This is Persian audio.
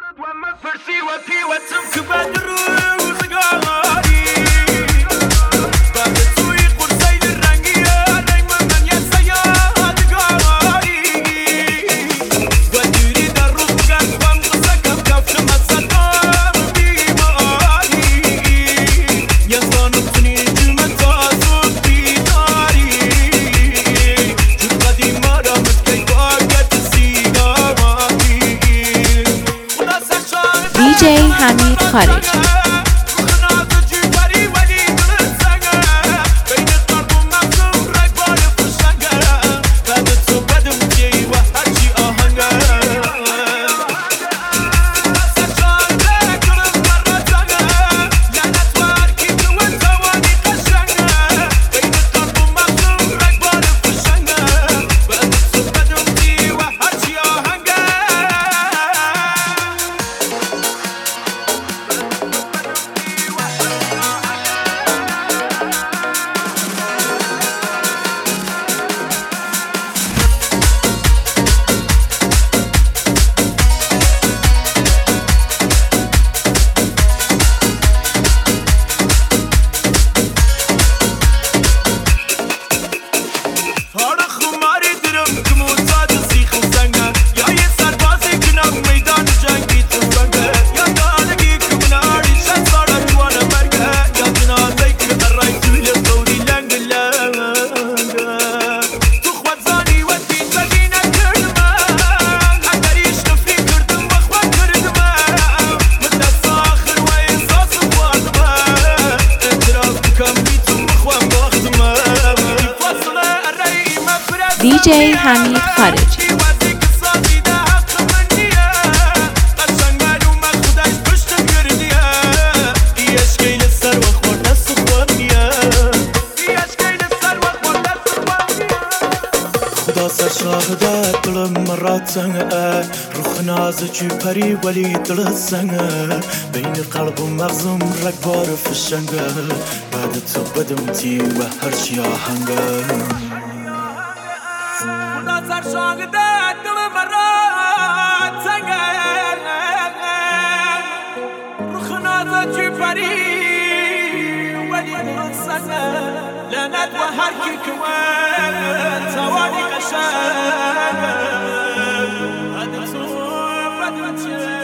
DJ حمید خارجی. DJ حمید خارجی. خدا سر شاهده دلم مرات زنگه روح نازکی پری ولی دل زنگه بین قلب و مغزم رگبار فشنگه بعد تو بدم تی و هرچی آهنگه خدا سر شاهده دلم مرات زنگه روح نازکی پری ولی دل زنگه لعنت و هر کی كمان تواني قشنگ